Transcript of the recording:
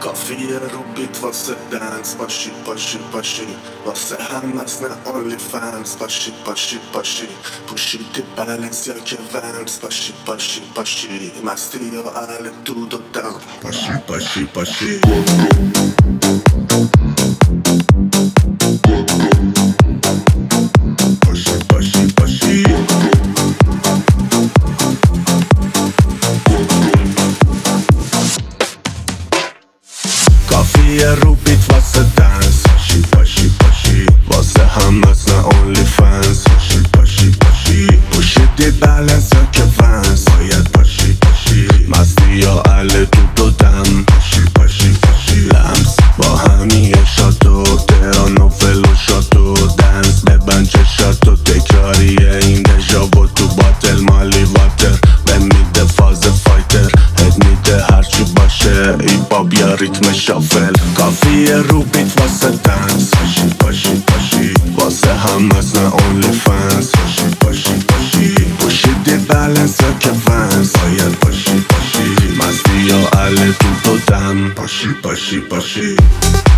کافیه رو بیت واسه دنس باشی باشی باشی واسه هم از نه only fans باشی باشی باشی پوشیدی بلنس یا که ونس باشی باشی باشی مستی یا اهل دود و دم باشی باشی باشی باشی باشی باشی کافیه رو بیت واسه دنس باشی باشی باشی واسه هم از نه only fans باشی باشی باشی پوشیدی بلنس یا که ونس باید باشی باشی مستی یا اهل دود و دم باشی باشی باشی لمس با همیه شاتو تهران و فلو شاتو دنس ببن چشاتو تکراریه این دژاوو تو باتل مالی واتر به میده فاز فایتر هد میده هرچی باشه ای باب یا ریتم شافل کافیه رو بیت واسه دنس باشی باشی باشی واسه هم از نه only fans باشی باشی باشی پوشیدی بلنس یا که ونس باید باشی باشی مستی یا اهل دود و دم باشی باشی باشی